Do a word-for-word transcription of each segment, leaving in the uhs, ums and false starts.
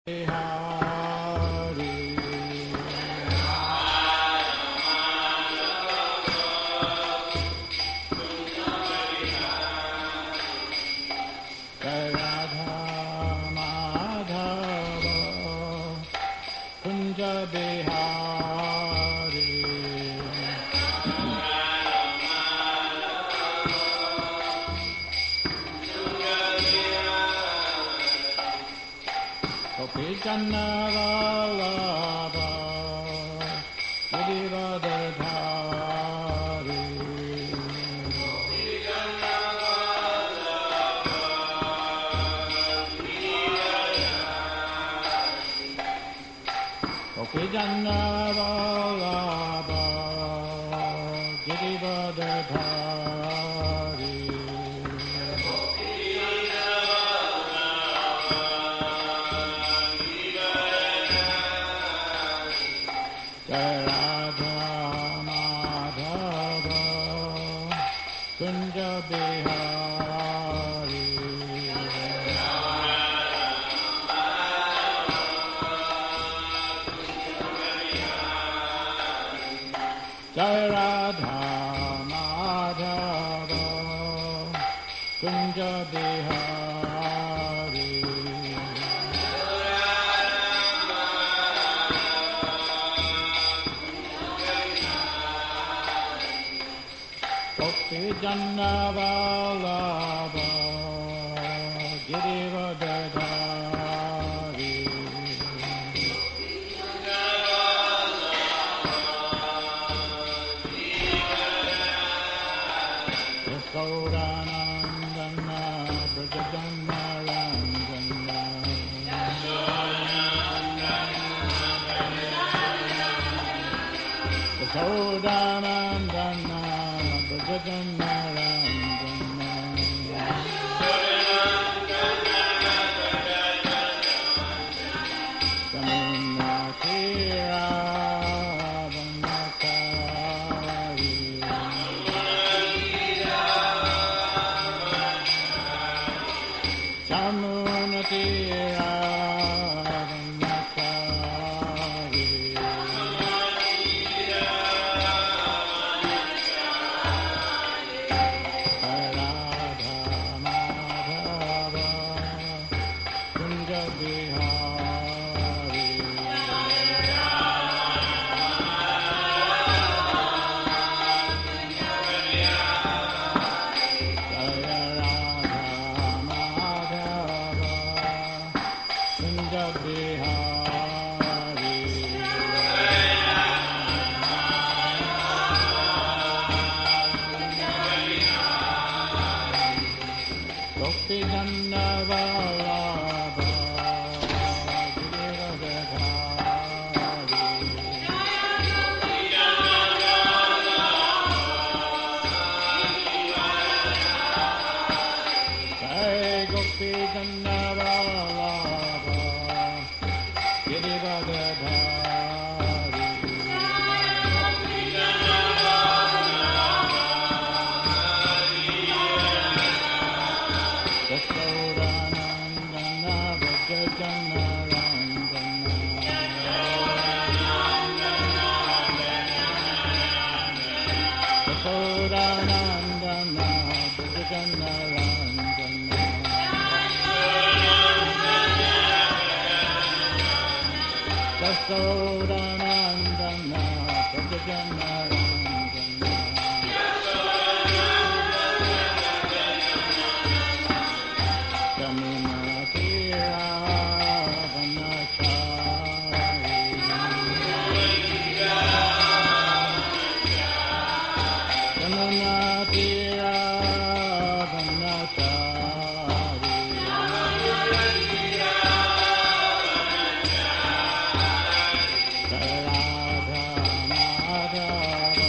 Radha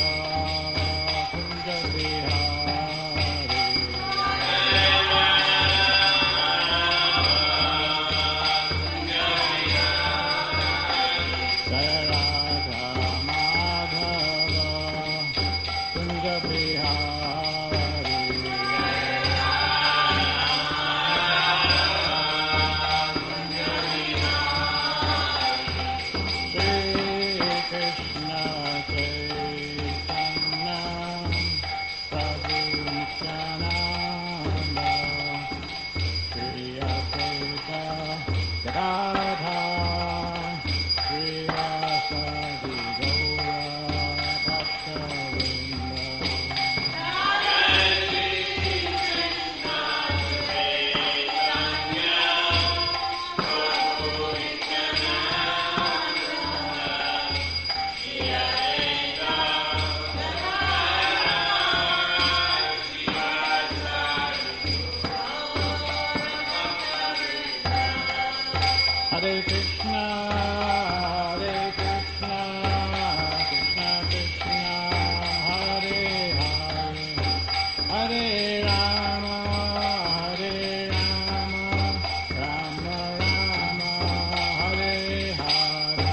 Krishna, Hare Krishna, Krishna Krishna, Hare Hare, Hare Rama, Hare Rama, Rama Rama, Hare Hare.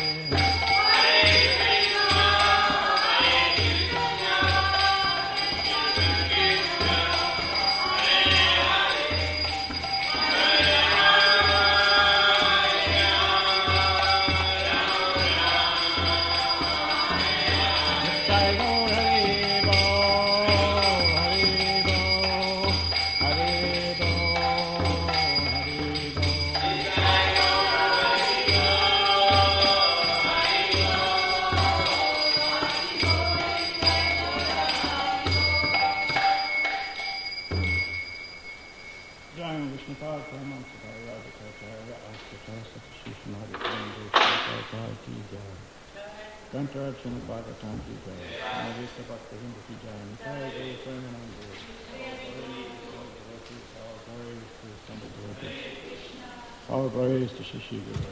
Archana Bhagavatam ki jai, Navista Bhaktivinoda ki jai, Nitai Guru Premanande, all glories to Shishi Guru.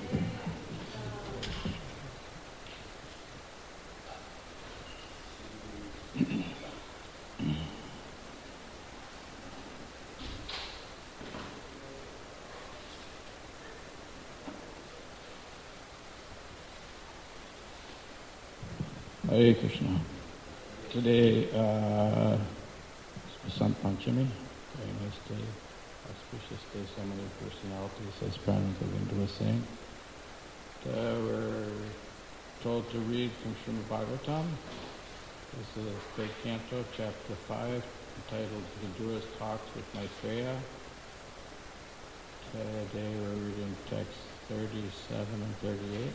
Hare Krishna. Today uh, is Sant Panchami, very nice day, auspicious day, so many personalities, as Pranam Govinda was saying. Uh, we're told to read from Srimad Bhagavatam. This is the third canto, chapter five, entitled Vidura's Talks with Maitreya. Today we're reading texts thirty-seven and thirty-eight.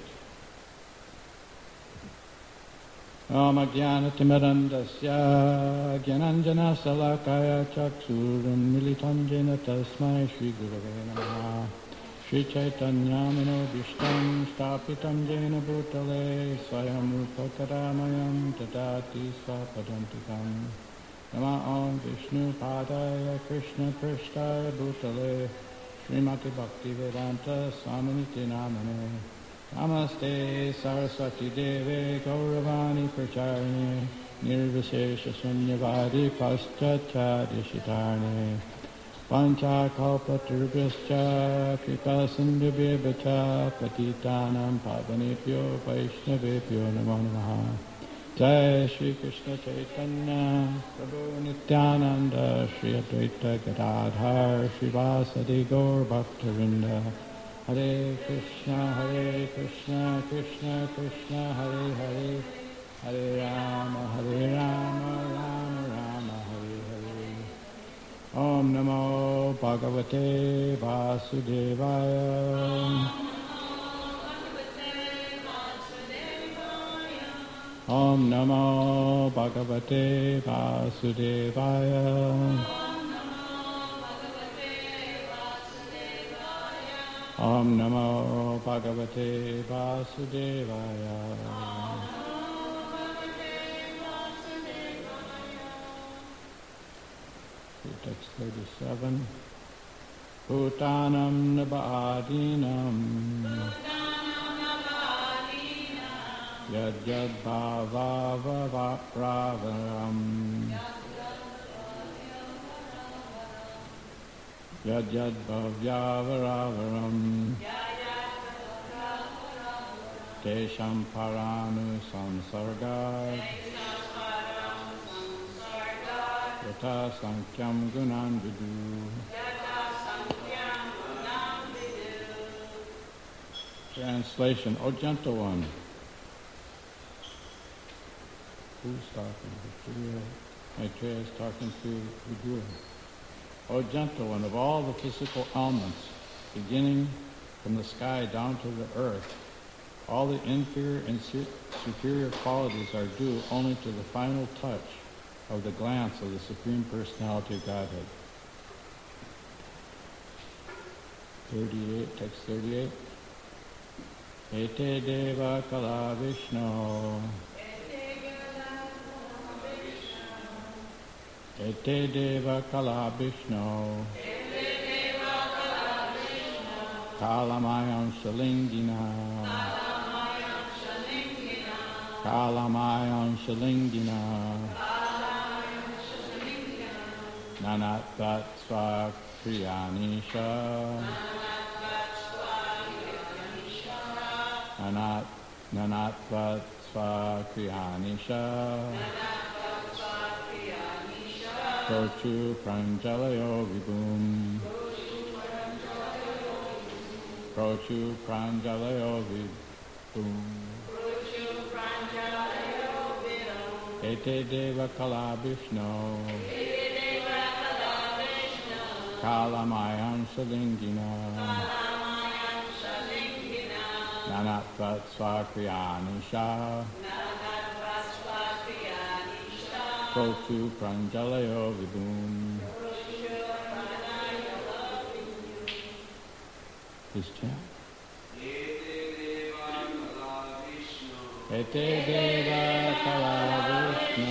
Om Ajnanatimirandasya Gyananjana Salakaya Chaksuram Militam Jena Tasmai Shri Gurave Namaha Shri Chaitanya Manobishtam Stapitam Jena Bhutale Swayam Rupakaramayam Tadati Swapadantikam Nama Om Vishnu Padaya Krishna Prishtaya Bhutale Srimati Bhakti Vedanta Swaminiti Namane Namaste Saraswati Deve Gauravani Pracharine Nirvishesha Sunyavadi Paschachadishitarne Pancha Kalpaturubhyascha Kripa Sindhubhyabhacha Patitanam Pavanebhyo Vaishnavebhyo Namo Namaha Jai Shri Krishna Chaitanya Prabhu Nityananda Shri Advaita Gadadhar Shri Vasadi Gaur Bhaktavinda Hare Krishna, Hare Krishna, Krishna Krishna, Hare Hare, Hare Rama, Hare Rama, Rama Rama, Hare Hare. Om Namo Bhagavate Vasudevaya. Om Namo Bhagavate Vasudevaya. Om Namo Bhagavate Vasudevaya. Text thirty-seven. Bhutanam Nabadinam Yad Yad Bhava Pravaram Yad Yad Bhavyavaravam Tesham Paranu Samsargad Yata Sankyam Gunan Vidu. Translation. O gentle one. Who's talking? Maitreya. Maitreya is talking to Vidura. O gentle one, of all the physical elements, beginning from the sky down to the earth, all the inferior and superior qualities are due only to the final touch of the glance of the Supreme Personality of Godhead. thirty-eight, text thirty-eight. Ete Deva Kala Vishnu. Ete Deva Kala Vishnu. Kalamayam Shalingina. Kalamayam Shalingina. Nanatvat Svakriyanisha. Nanat Nanatvat Svakriyanisha. Prochu Pranjalayo Vibhum. Prochu Pranjalayo Vibhum. Ete Deva Kala Vishnu. Kalamayam Shalingina. Nanatvat Svakriyanisha. Prochu Pranjalayo Vibhum. Please chant. Ete Deva Kala Vishnu.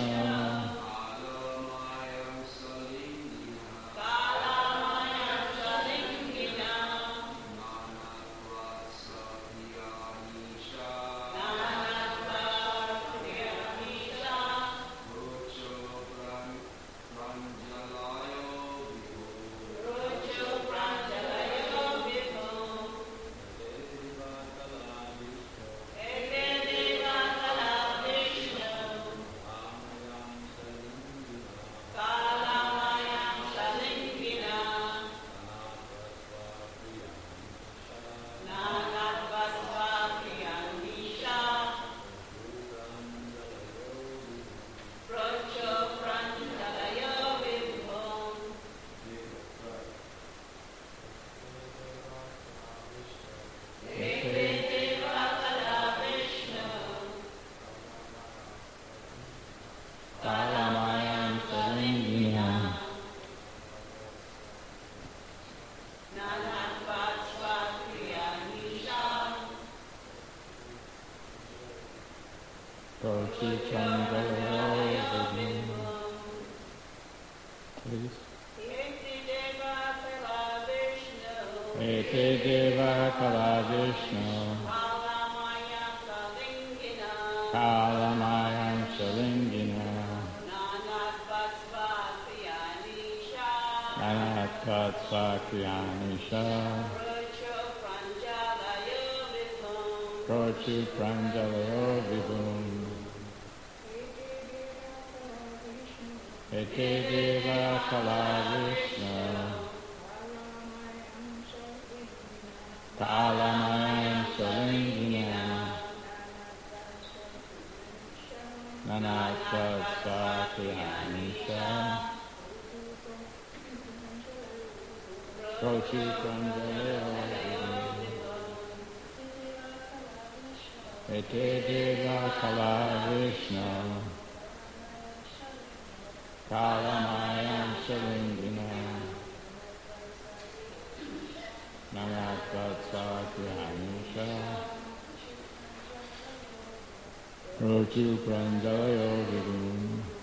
Please. Ete Deva Kala Vishnu. Kalamayam Shalingina. Nanatvat Svakriyanisha. Prochu Pranjalayo Vibhum. Ete Deva Kala Vishnu. Kalamayam Shalingina. Nanatvat Svakriyanisha. Prochu Pranjalayo Vibhum. Ete Deva Kala Vishnu. Kalamayam Shalingina. Nanatvat Svakriyanisha. Prochu Pranjalayo Vibhum.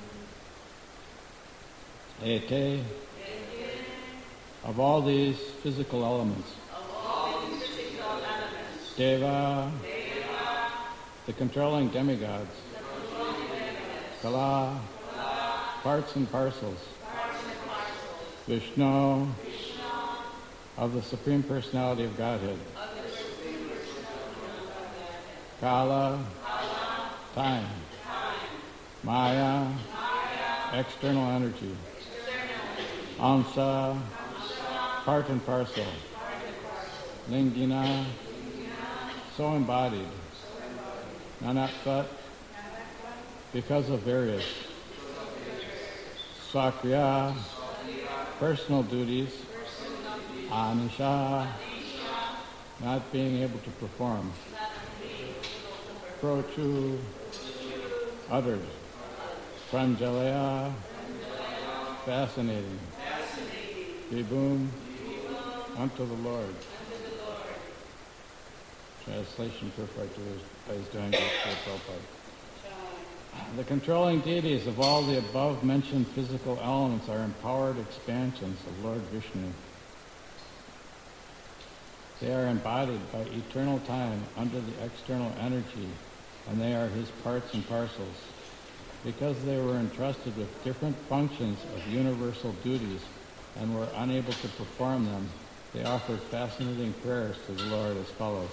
Ete, of all these physical elements, Deva, the controlling demigods, Kala, parts and parcels, Vishnu, of the Supreme Personality of Godhead, Kala, time, Maya, external energy, Amsa, part and parcel, Lingina, so embodied, Nanatvat, because of various, Svakriya, personal duties, Anisha, not being able to perform, Prochu, uttered, Pranjalaya, fascinating, Vibhum, unto the Lord. Translation purified by his doing Prabhupada. The controlling deities of all the above-mentioned physical elements are empowered expansions of Lord Vishnu. They are embodied by eternal time under the external energy, and they are his parts and parcels. Because they were entrusted with different functions of universal duties and were unable to perform them, they offered fascinating prayers to the Lord as follows.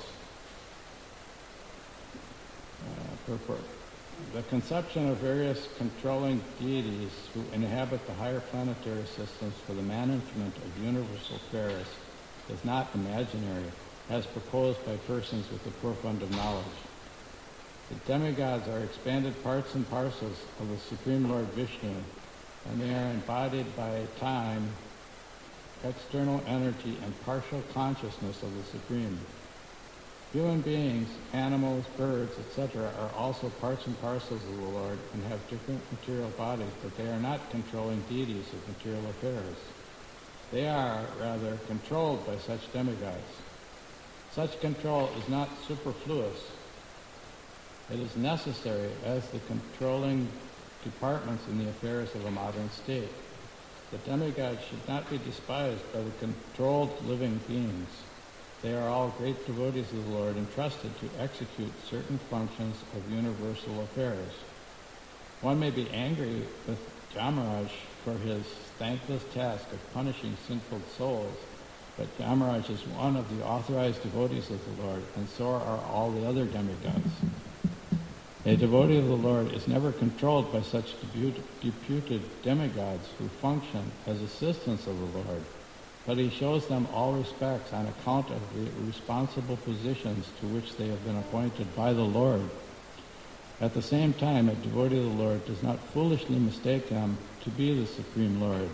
Uh, purport. The conception of various controlling deities who inhabit the higher planetary systems for the management of universal affairs is not imaginary, as proposed by persons with a poor fund of knowledge. The demigods are expanded parts and parcels of the Supreme Lord Vishnu, and they are embodied by time, external energy, and partial consciousness of the Supreme. Human beings, animals, birds, et cetera are also parts and parcels of the Lord and have different material bodies, but they are not controlling deities of material affairs. They are, rather, controlled by such demigods. Such control is not superfluous. It is necessary as the controlling departments in the affairs of a modern state. The demigods should not be despised by the controlled living beings. They are all great devotees of the Lord, entrusted to execute certain functions of universal affairs. One may be angry with Yamaraj for his thankless task of punishing sinful souls, but Yamaraj is one of the authorized devotees of the Lord, and so are all the other demigods. A devotee of the Lord is never controlled by such deputed demigods who function as assistants of the Lord, but he shows them all respects on account of the responsible positions to which they have been appointed by the Lord. At the same time, a devotee of the Lord does not foolishly mistake him to be the Supreme Lord.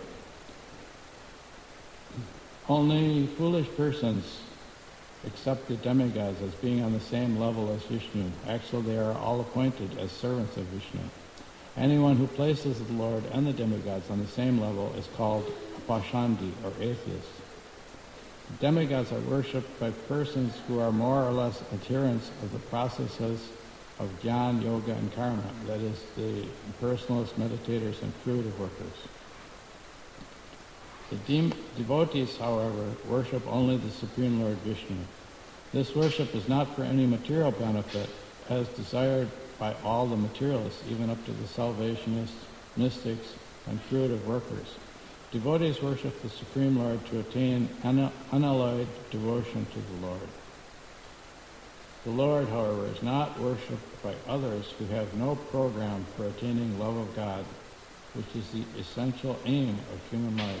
Only foolish persons accept the demigods as being on the same level as Vishnu. Actually, they are all appointed as servants of Vishnu. Anyone who places the Lord and the demigods on the same level is called Pashandi, or atheist. Demigods are worshipped by persons who are more or less adherents of the processes of Jnana, Yoga, and Karma, that is, the impersonalists, meditators, and fruitive workers. The de- devotees, however, worship only the Supreme Lord Vishnu. This worship is not for any material benefit, as desired by all the materialists, even up to the Salvationists, mystics, and fruitive workers. Devotees worship the Supreme Lord to attain un- unalloyed devotion to the Lord. The Lord, however, is not worshipped by others who have no program for attaining love of God, which is the essential aim of human life.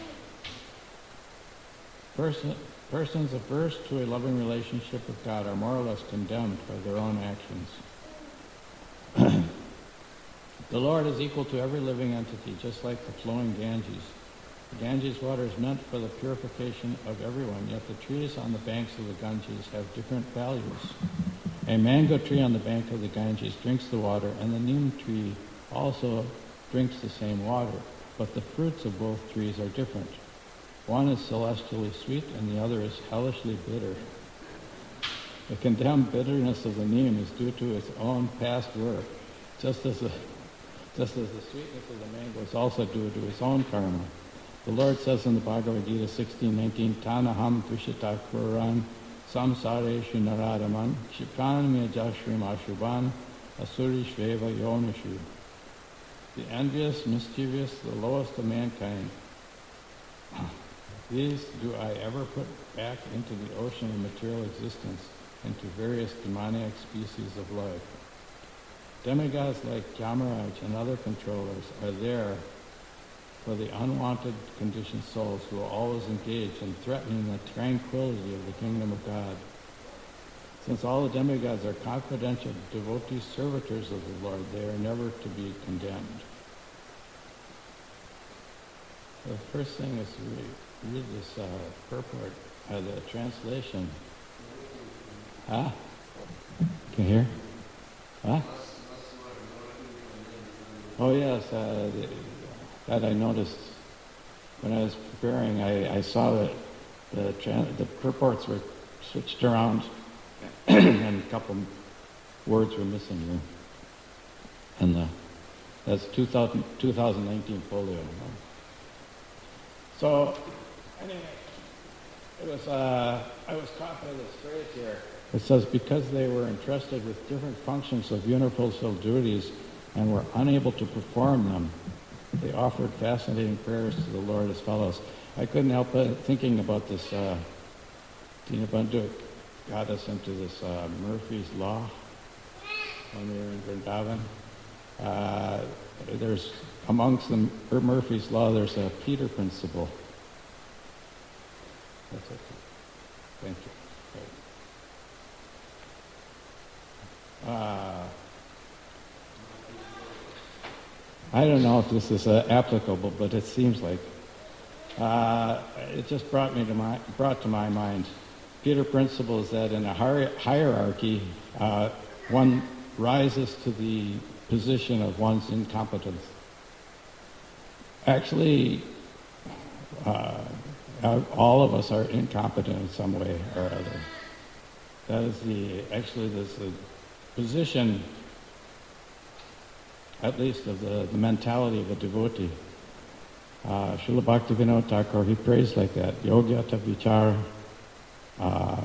Person, persons averse to a loving relationship with God are more or less condemned by their own actions. The Lord is equal to every living entity, just like the flowing Ganges. The Ganges water is meant for the purification of everyone, yet the trees on the banks of the Ganges have different values. A mango tree on the bank of the Ganges drinks the water, and the neem tree also drinks the same water, but the fruits of both trees are different. One is celestially sweet, and the other is hellishly bitter. The condemned bitterness of the neem is due to its own past work, just as the, just as the sweetness of the mango is also due to its own karma. The Lord says in the Bhagavad Gita sixteen nineteen, Tanaham Dvishita Kuran Samsareshu Naradaman Shipranamya Jashrim Ashubhan Asuri Shveva Yonishu. The envious, mischievous, the lowest of mankind. These do I ever put back into the ocean of material existence, into various demoniac species of life. Demigods like Yamaraj and other controllers are there for the unwanted conditioned souls who are always engaged in threatening the tranquility of the kingdom of God. Since all the demigods are confidential devotee servitors of the Lord, they are never to be condemned. The first thing is to read, read this uh, purport, uh, the translation. Huh? Can you hear? Huh? Oh yes, uh, the, that I noticed when I was preparing. I, I saw that the tran- the purports were switched around, and a couple words were missing here. And the, that's two thousand, twenty nineteen folio. So, anyway, It was, uh, I was caught by this phrase here. It says, because they were entrusted with different functions of universal duties and were unable to perform them, they offered fascinating prayers to the Lord as follows. I couldn't help but thinking about this. Uh, Dinabandhu got us into this uh, Murphy's Law when we were in Vrindavan. Uh, there's, amongst the Murphy's Law, there's a Peter principle. That's it. Thank you. Uh, I don't know if this is uh, applicable, but it seems like uh, it just brought me to my brought to my mind. Peter principle is that in a hier- hierarchy, uh, one rises to the position of one's incompetence. Actually, uh, all of us are incompetent in some way or other. That is the actually there's the position, at least of the, the mentality of a devotee. Uh, Srila Bhaktivinoda Thakur, he prays like that. Yogyata vichara uh,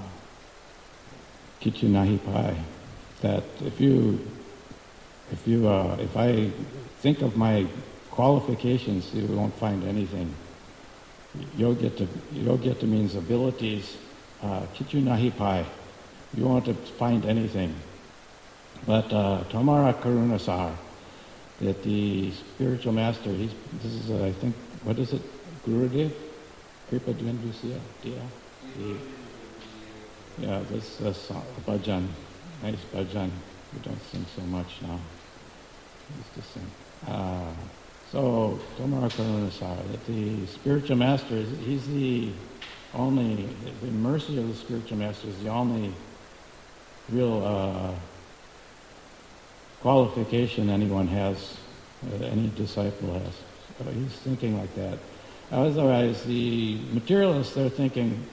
kichu nahi pai. That if you, if you, uh, if I think of my qualifications, you won't find anything. Yogyata, yogyata means abilities. Uh, kichu nahi pai. You won't find anything. But uh, Tomara Karunasar, that the spiritual master, he's, this is, uh, I think, what is it? Gurudev? Kripa Dvindusya? Yeah, yeah, this is uh, bhajan. Nice bhajan. We don't sing so much now. We used to sing. Uh, so, Tomara Karunasar, that the spiritual master, he's the only, the mercy of the spiritual master is the only real uh, qualification anyone has, uh, any disciple has. So he's thinking like that. Otherwise, the materialists, they're thinking,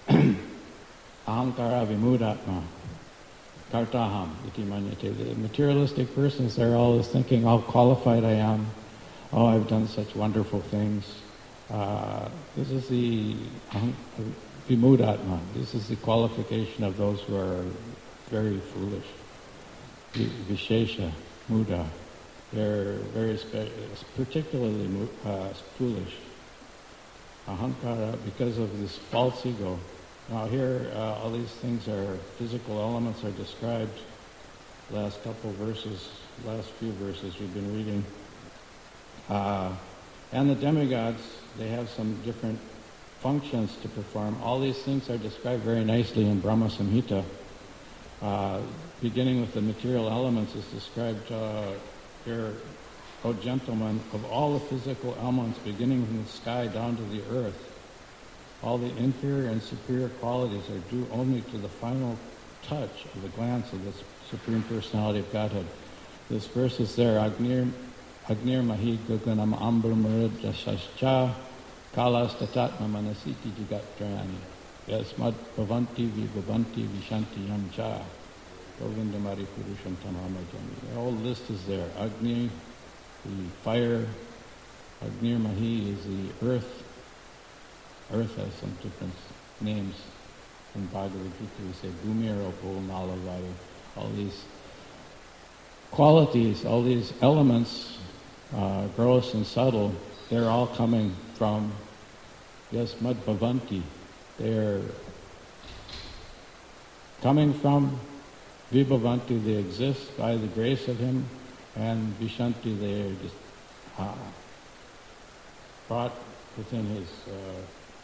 ahankara vimudatma, kartaham iti manyate. The materialistic persons, they're always thinking how qualified I am. Oh, I've done such wonderful things. Uh, this is the vimudatma. This is the qualification of those who are very foolish. Vishesha, muda. They're very spe- particularly uh, foolish. Ahankara, because of this false ego. Now here, uh, all these things are, physical elements are described. Last couple verses, last few verses we've been reading. Uh, and the demigods, they have some different functions to perform. All these things are described very nicely in Brahma Samhita. Uh, beginning with the material elements is described uh, here, O gentlemen, of all the physical elements beginning from the sky down to the earth, all the inferior and superior qualities are due only to the final touch of the glance of the Supreme Personality of Godhead. This verse is there, Agnir, Agnir Mahi Gaganam Ambra Maridasascha Kalas Tatatma Manasiti Jigatrayani. Yasmad Bhavanti Vibhavanti Vishanti Yamcha Govindamari Purusham Tamamajami. The whole list is there. Agni, the fire. Agnir Mahi is the earth. Earth has some different names. In Bhagavad Gita we say Bhumir, Nala, Vayu. All these qualities, all these elements, uh, gross and subtle, they're all coming from Yasmad Bhavanti. They're coming from Vibhavanti, they exist by the grace of him, and Vishanti, they are just uh, brought within his, uh,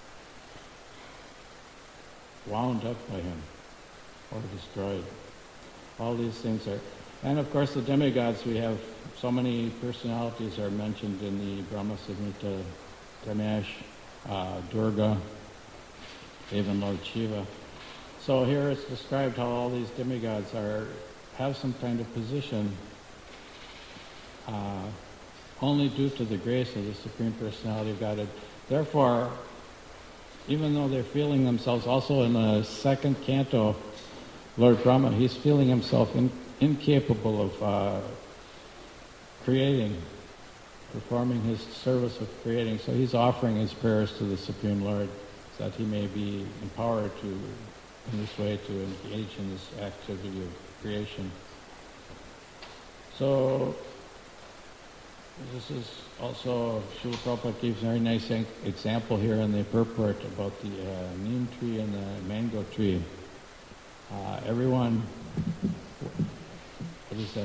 wound up by him, or destroyed. All these things are, and of course the demigods, we have so many personalities are mentioned in the Brahma Samhita, Ganesh, uh, Durga, even Lord Shiva. So here it's described how all these demigods are have some kind of position uh, only due to the grace of the Supreme Personality of Godhead. Therefore, even though they're feeling themselves, also in the second canto, Lord Brahma, he's feeling himself in, incapable of uh, creating, performing his service of creating. So he's offering his prayers to the Supreme Lord, that he may be empowered to, in this way, to engage in this activity of creation. So, this is also, Srila Prabhupada gives a very nice example here in the purport about the uh, neem tree and the mango tree. Uh, everyone, what is that?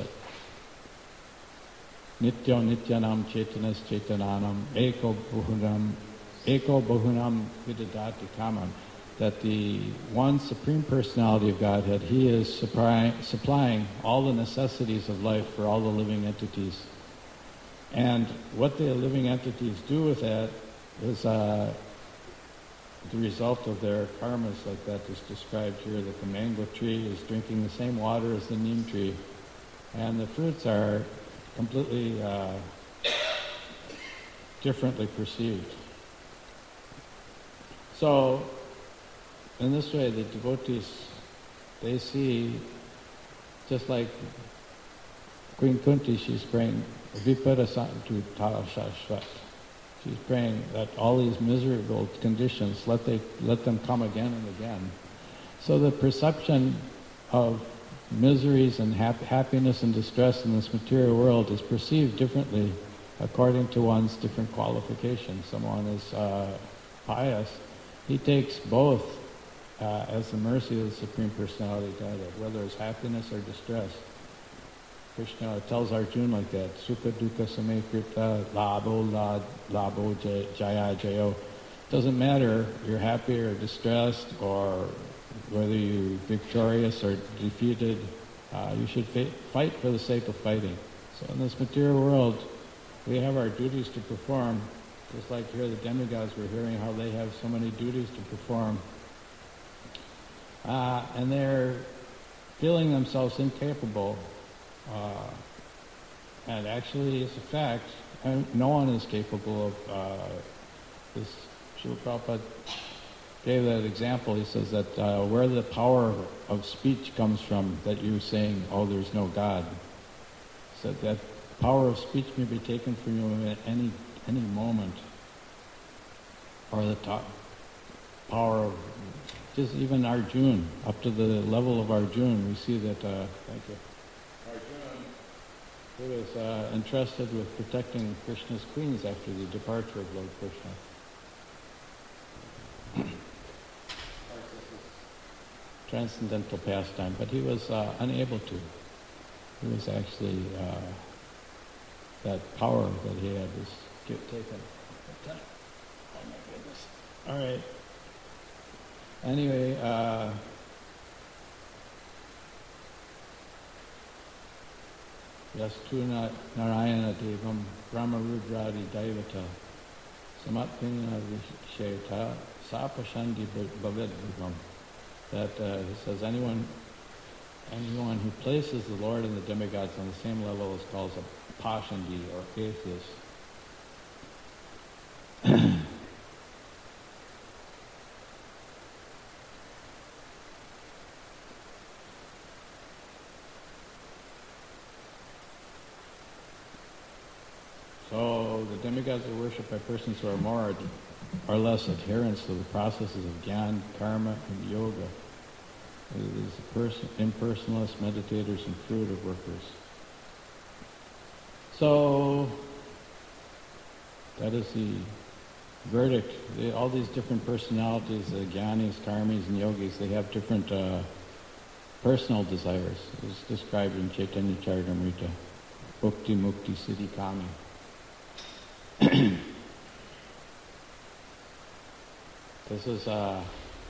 Nityo nityanam chetanas chetananam eko bahunam eko bahunam vidadati kamam. That the one Supreme Personality of Godhead, He is supply, supplying all the necessities of life for all the living entities. And what the living entities do with that is uh, the result of their karmas, like that is described here, that the mango tree is drinking the same water as the neem tree, and the fruits are completely uh, differently perceived. So, in this way, the devotees, they see, just like Queen Kunti, she's praying, Viparasantu Tarashashvat. She's praying that all these miserable conditions, let they let them come again and again. So the perception of miseries and hap- happiness and distress in this material world is perceived differently according to one's different qualifications. Someone is uh, pious, he takes both uh, as the mercy of the Supreme Personality of Godhead, whether it's happiness or distress. Krishna tells Arjuna like that, Sukha dukkha samekrita labo la labo jaya jayo. Doesn't matter you're happy or distressed or whether you're victorious or defeated, uh, you should fa- fight for the sake of fighting. So in this material world, we have our duties to perform, just like here the demigods, we're hearing how they have so many duties to perform. Uh, and they're feeling themselves incapable. Uh, and actually, it's a fact, and no one is capable of uh, this. Srila Prabhupada gave that example. He says that uh, where the power of speech comes from, that you're saying, oh, there's no God, he said that power of speech may be taken from you at any any moment, or the top power of just even Arjuna, up to the level of Arjuna, we see that. Uh, thank you. He was uh, entrusted with protecting Krishna's queens after the departure of Lord Krishna. Transcendental pastime, but he was uh, unable to. He was actually, uh, that power that he had was get taken. Oh my goodness. All right. Anyway, uh, Yastu Narayana Devam Brahma Rudradi Daivata Samatpina Visheta Sapashandi Bhavid Bhavam. That uh, he says anyone anyone who places the Lord and the demigods on the same level is called a Pashandi or atheist. So the demigods are worshipped by persons who are more or less adherents to the processes of Gyan, Karma, and Yoga. It is the person, impersonalists, meditators, and fruitive workers. So that is the verdict. They, all these different personalities, the Gyanis, Karmis, and Yogis, they have different uh, personal desires. It's described in Chaitanya Charitamrita, Bhukti, Mukti, Siddhi, Kami. This is uh,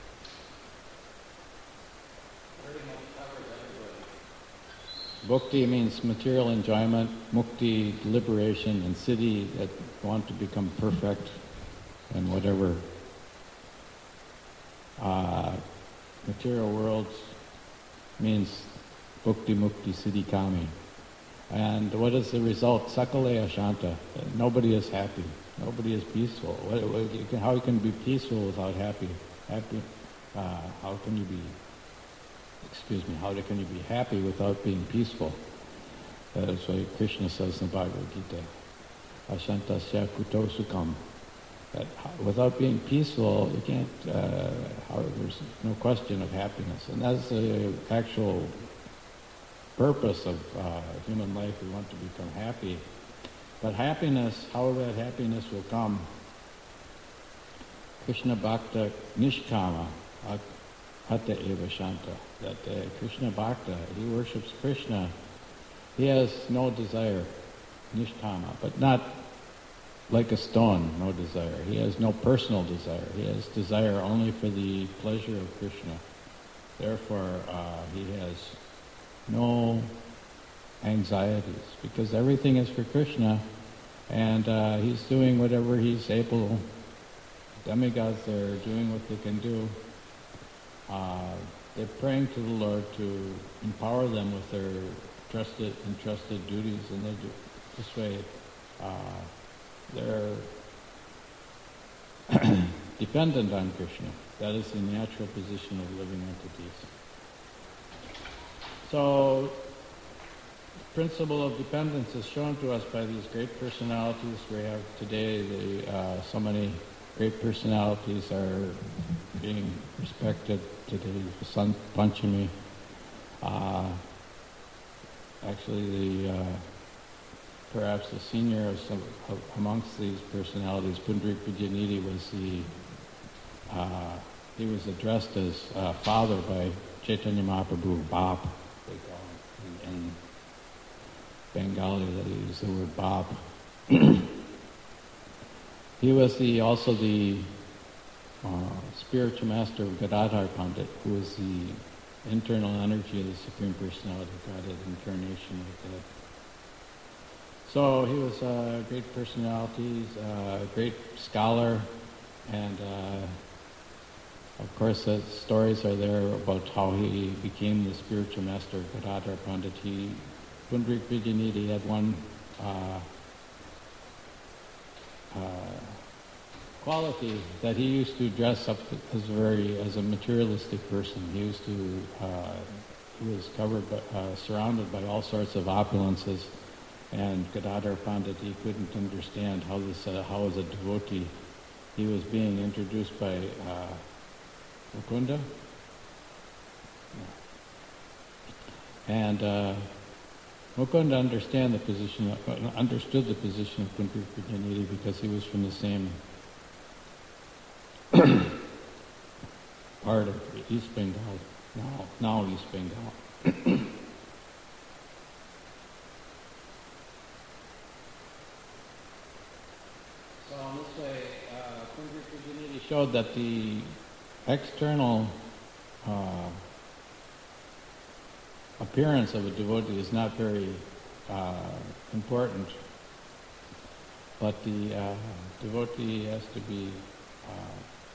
pretty much covers everybody. Bhukti means material enjoyment, mukti, liberation, and siddhi, that want to become perfect in whatever uh, material worlds means bhukti, mukti, siddhi, kami. And what is the result? Sakale ashanta. Nobody is happy. Nobody is peaceful. What, what, you can, how you can be peaceful without happy? Happy. Uh, how can you be? Excuse me. How can you be happy without being peaceful? That's why Krishna says in the Bhagavad Gita, Ashantasya kuto sukham, That without being peaceful, you can't, uh, how, there's no question of happiness. And that's the actual purpose of uh, human life. We want to become happy. But happiness, how that happiness will come, Krishna Bhakta Nishkama, Hatha Eva Shanta, that uh, Krishna Bhakta, he worships Krishna, he has no desire, Nishkama, but not like a stone, no desire. He has no personal desire. He has desire only for the pleasure of Krishna. Therefore, uh, he has no anxieties, because everything is for Krishna, and uh, he's doing whatever he's able. Demigods are doing what they can do. Uh, they're praying to the Lord to empower them with their trusted, entrusted duties, and they do this way. Uh, they're dependent on Krishna. That is the natural position of living entities. So, the principle of dependence is shown to us by these great personalities we have today. The, uh, so many great personalities are being respected today. Sant Panchami. Uh, actually, the uh, perhaps the senior of some of, amongst these personalities, Pundarik Vijayanidhi, was the uh, he was addressed as uh, father by Chaitanya Mahaprabhu, Bap, they call him. In Bengali, they use the word Bap. He was the also the uh, spiritual master of Gadadhar Pandit, who was the internal energy of the Supreme Personality of Godhead, incarnation of God. So he was a great personality, a great scholar, and uh, of course the stories are there about how he became the spiritual master of Gadadhar Pandit. He, Pundarik Vijayanidhi had one uh, uh, quality that he used to dress up as very as a materialistic person. He used to uh, he was covered, by, uh, surrounded by all sorts of opulences. And Gadadhar Pandit, he couldn't understand how this, uh, how as a devotee, he was being introduced by uh, Mukunda. Yeah. And uh, Mukunda understand the position, uh, understood the position of Pundarik Vijayanidhi because he was from the same part of East Bengal, now, now East Bengal. Showed that the external uh, appearance of a devotee is not very uh, important, but the uh, devotee has to be uh,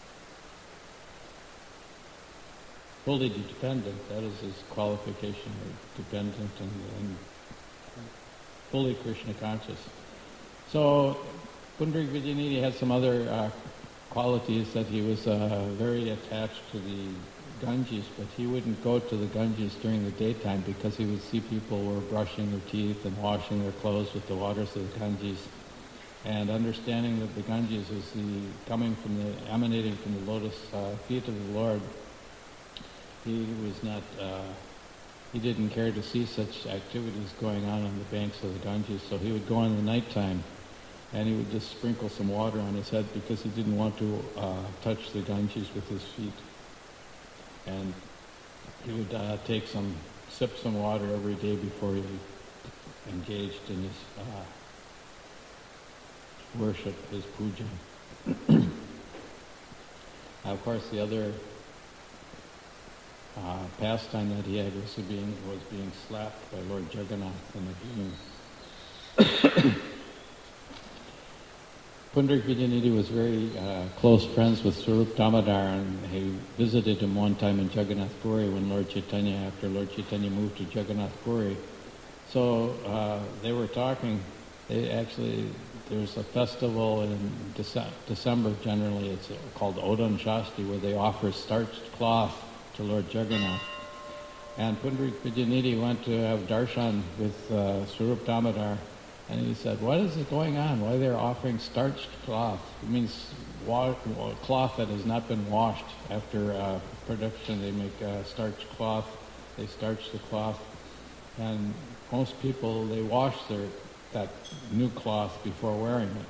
fully dependent. That is his qualification, dependent and, and fully Krishna conscious. So Pundarik Vijayanidhi had some other uh, qualities, that he was uh, very attached to the Ganges, but he wouldn't go to the Ganges during the daytime because he would see people were brushing their teeth and washing their clothes with the waters of the Ganges. And understanding that the Ganges is the coming from the emanating from the lotus uh, feet of the Lord, he was not uh, he didn't care to see such activities going on on the banks of the Ganges, so he would go in the nighttime and he would just sprinkle some water on his head because he didn't want to uh, touch the Ganges with his feet. And he would uh, take some, sip some water every day before he engaged in his uh, worship, his puja. Of course, the other uh, pastime that he had was being, was being slapped by Lord Jagannath in a dream. Pundarik Vijayanidhi was very uh, close friends with Swarup Damodar, and he visited him one time in Jagannath Puri when Lord Chaitanya, after Lord Chaitanya moved to Jagannath Puri. So uh, they were talking. They actually, there's a festival in Dece- December generally, it's called Odan Shasti, where they offer starched cloth to Lord Jagannath. And Pundarik Vijayanidhi went to have darshan with uh, Swarup Damodar, And he said, what is it going on? Why they're offering starched cloth? It means wa- cloth that has not been washed. After uh, production, they make uh, starched cloth. They starch the cloth. And most people, they wash their that new cloth before wearing it.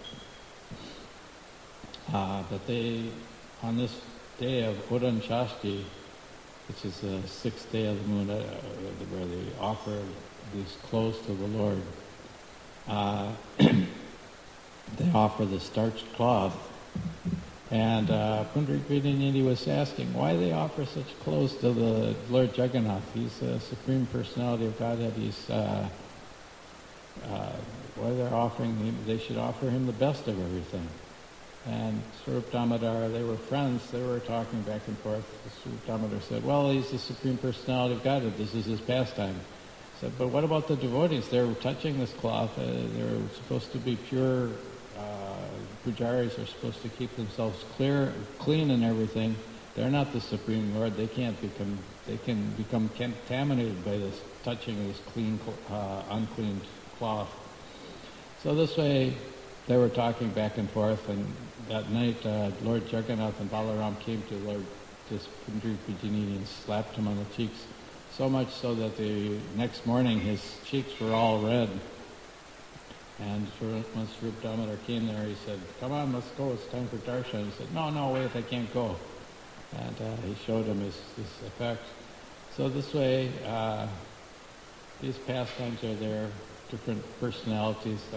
Uh, but they, on this day of Udan Shashti, which is the sixth day of the moon, uh, where they offer these clothes to the Lord, uh, they offer the starched cloth. And uh, Pundarik Vidyanidhi was asking why they offer such clothes to the Lord Jagannath. He's the Supreme Personality of Godhead. He's uh, uh, why they're offering him, they should offer him the best of everything. And Swarup Damodar, they were friends, they were talking back and forth. Swarup Damodar said, well, he's the Supreme Personality of Godhead, this is his pastime. He said, but what about the devotees? They're touching this cloth, uh, they're supposed to be pure, uh, pujaris are supposed to keep themselves clear, clean and everything. They're not the Supreme Lord, they can't become, they can become contaminated by this touching of this clean, uh, unclean cloth. So this way, they were talking back and forth, and that night, uh, Lord Jagannath and Balaram came to Lord this Pundarik Vidyanidhi and slapped him on the cheeks, so much so that the next morning his cheeks were all red. And once Swarup Damodar came there, he said, come on, let's go, it's time for darshan. He said, no, no, wait, I can't go. And uh, he showed him his, his effect. So this way, uh, these pastimes are there, different personalities, uh,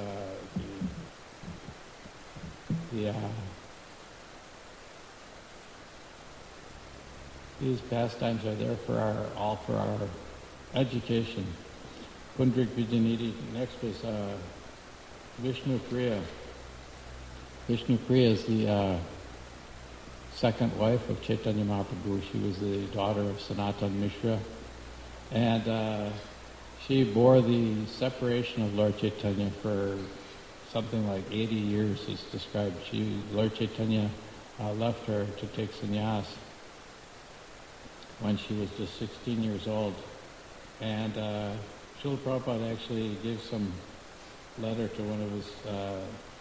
the, the, uh, these pastimes are there for our, all for our education. Pundarik Vidyanidhi, next was uh, Vishnu Priya. Vishnu Priya is the uh, second wife of Chaitanya Mahaprabhu. She was the daughter of Sanatan Mishra. And uh, she bore the separation of Lord Chaitanya for something like eighty years, is described. She, Lord Chaitanya uh, left her to take sannyas when she was just sixteen years old. And uh, Srila Prabhupada actually gave some letter to one of his uh,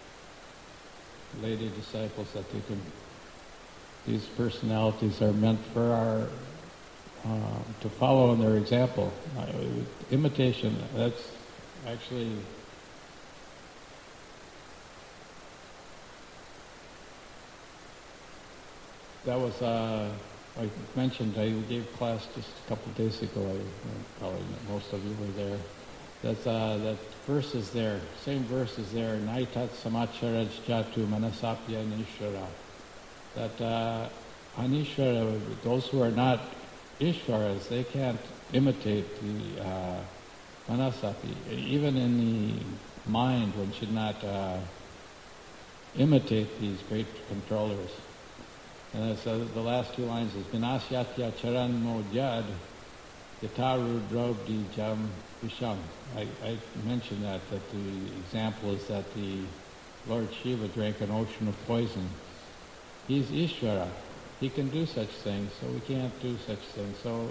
lady disciples that they can, these personalities are meant for our, uh, to follow in their example. Uh, imitation, that's actually that was, uh, I mentioned, I gave class just a couple of days ago, I, probably most of you were there. That, uh, that verse is there, same verse is there, Naitat samacharaj jatu manasapya nishvara. That uh, anishvara, those who are not ishvaras, they can't imitate the uh, manasapi. Even in the mind, one should not uh, imitate these great controllers. And so the last two lines is Vinasyatya charan modyad yataru drobdi jam visham. I, I mentioned that, that the example is that the Lord Shiva drank an ocean of poison. He's Ishvara. He can do such things, so we can't do such things. So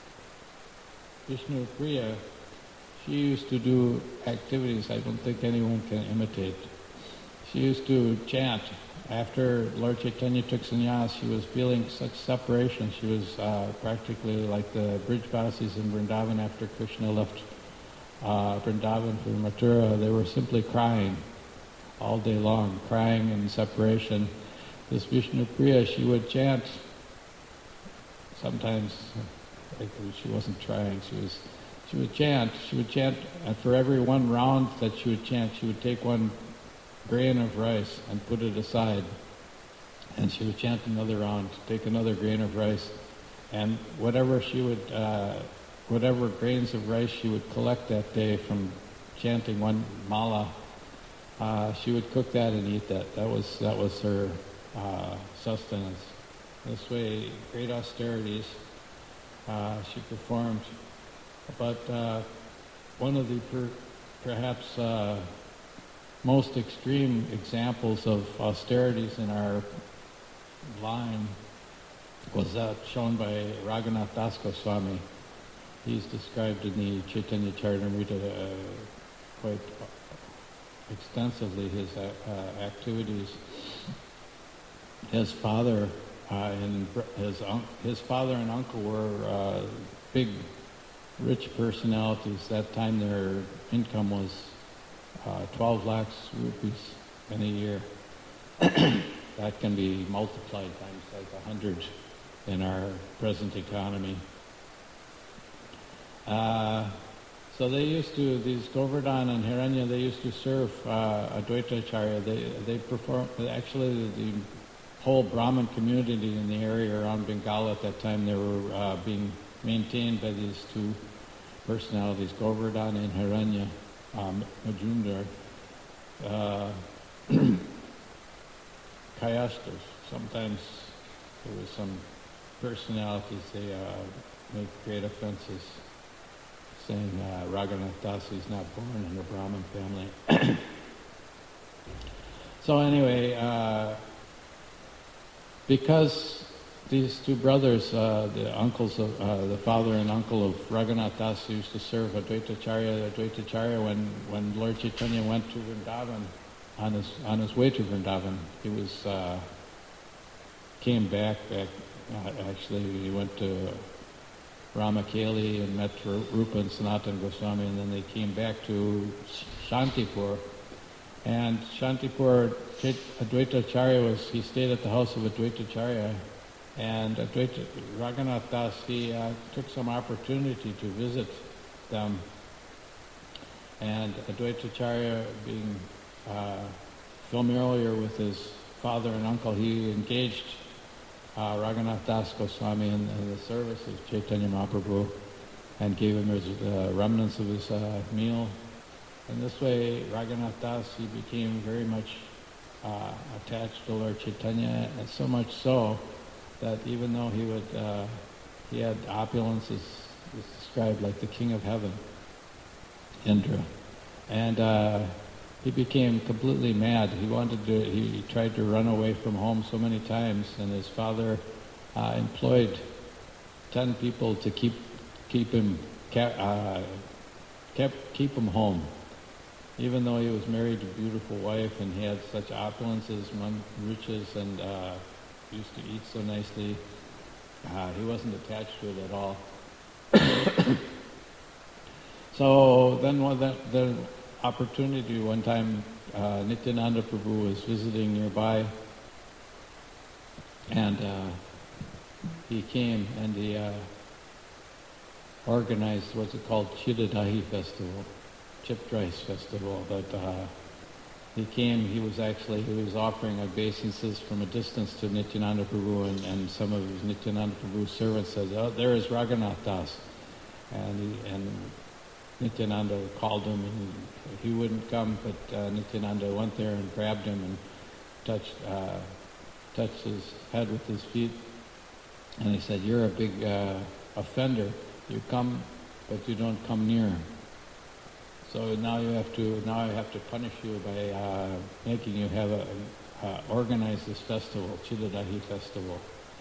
Vishnu Priya, she used to do activities I don't think anyone can imitate. She used to chant. After Lord Chaitanya took sannyas, she was feeling such separation. She was uh, practically like the Brijvasis in Vrindavan after Krishna left uh, Vrindavan for Mathura. They were simply crying all day long, crying in separation. This Vishnu Priya, she would chant. Sometimes, like she wasn't trying. She was, she would chant. She would chant, and for every one round that she would chant, she would take one grain of rice and put it aside, and she would chant another round, take another grain of rice, and whatever she would, uh, whatever grains of rice she would collect that day from chanting one mala, uh, she would cook that and eat that. That was that was her uh, sustenance. This way, great austerities uh, she performed. But uh, one of the per- perhaps uh, most extreme examples of austerities in our line was that shown by Raghunath Das Goswami. He's described in the Chaitanya Charitamrita uh, quite extensively his uh, uh, activities. His father uh, and his un- his father and uncle were uh, big, rich personalities. That time their income was uh, twelve lakhs rupees in a year. That can be multiplied times like a hundred in our present economy. Uh, so they used to, these Govardhan and Hiranya, they used to serve uh, Advaita Acharya. They, they perform, actually the whole Brahmin community in the area around Bengal at that time, they were uh, being maintained by these two personalities, Govardhan and Hiranya, um, Majumdar. Uh, Kayastas. Sometimes there was some personalities, they uh, make great offenses, saying uh, Raghunath Das is not born in a Brahmin family. So anyway, uh, because these two brothers, uh, the uncles of, uh, the father and uncle of Raghunath Das used to serve Advaita Acharya, Advaita Acharya, when, when Lord Chaitanya went to Vrindavan, on his on his way to Vrindavan, he was uh, came back. back uh, actually, he went to Ramakeli and met Rupa and Sanatana Goswami, and then they came back to Shantipur. And Shantipur, Advaita Acharya was he stayed at the house of Advaita Acharya, and Advaita Raghunath Das he uh, took some opportunity to visit them, and Advaita Acharya being Uh, familiar with his father and uncle, he engaged uh, Raghunath Das Goswami in, in the service of Chaitanya Mahaprabhu and gave him his uh, remnants of his uh, meal. And this way, Raghunath Das, he became very much uh, attached to Lord Chaitanya, and so much so that even though he would, uh, he had opulences, was described like the king of heaven, Indra, and uh, he became completely mad. He wanted to, he tried to run away from home so many times, and his father uh, employed ten people to keep keep him uh, kept keep him home, even though he was married to a beautiful wife and he had such opulences, riches, and uh, used to eat so nicely. Uh, he wasn't attached to it at all. So then, one the, the opportunity one time, uh, Nityananda Prabhu was visiting nearby, and uh, he came and he uh, organized what's it called, Chidadahi Festival, Chipped Rice Festival. But uh, he came, he was actually, he was offering obeisances from a distance to Nityananda Prabhu, and, and some of his Nityananda Prabhu's servants said, "Oh, there is Raghunath Das," and he, and Nityananda called him, and he wouldn't come, but uh, Nityananda went there and grabbed him and touched uh, touched his head with his feet, and he said, "You're a big uh, offender. You come, but you don't come near. So now you have to now I have to punish you by uh, making you have a uh, organize this festival, Chidadahi festival."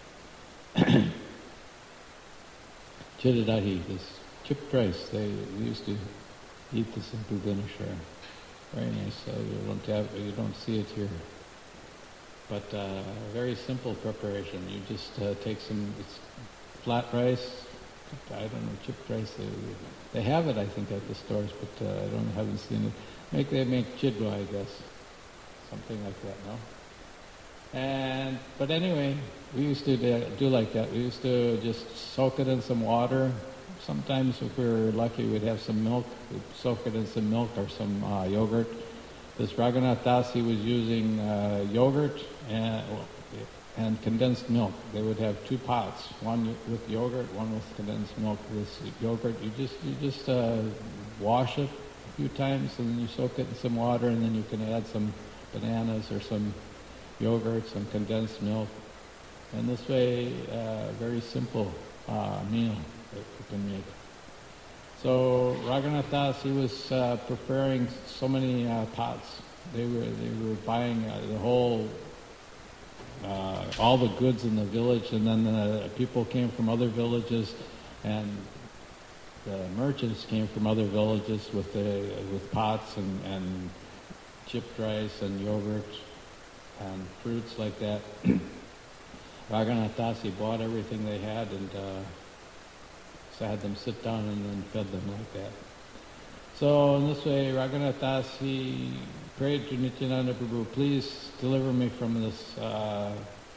Chidadahi, this chipped rice. They used to eat this in Bhubaneswar. Very nice. Uh, you don't have, you don't see it here. But uh, very simple preparation. You just uh, take some it's flat rice. I don't know, chipped rice. They, they have it, I think, at the stores, but uh, I don't haven't seen it. Make they make chidwa, I guess, something like that. No. And but anyway, we used to do like that. We used to just soak it in some water. Sometimes, if we were lucky, we'd have some milk. We'd soak it in some milk or some uh, yogurt. This Raghunath Das, he was using uh, yogurt and, and condensed milk. They would have two pots, one with yogurt, one with condensed milk. This yogurt, you just you just uh, wash it a few times, and then you soak it in some water, and then you can add some bananas or some yogurt, some condensed milk, and this way, uh, very simple uh, meal that you can make. So Raghunath Das, he was uh, preparing so many uh, pots. They were they were buying uh, the whole, uh, all the goods in the village, and then the people came from other villages, and the merchants came from other villages with the with pots and, and chipped rice and yogurt and fruits like that. Raghunath Das, he bought everything they had and uh, so had them sit down and then fed them like that. So in this way, Raghunath Das, he prayed to Nityananda Prabhu, please deliver me from this uh,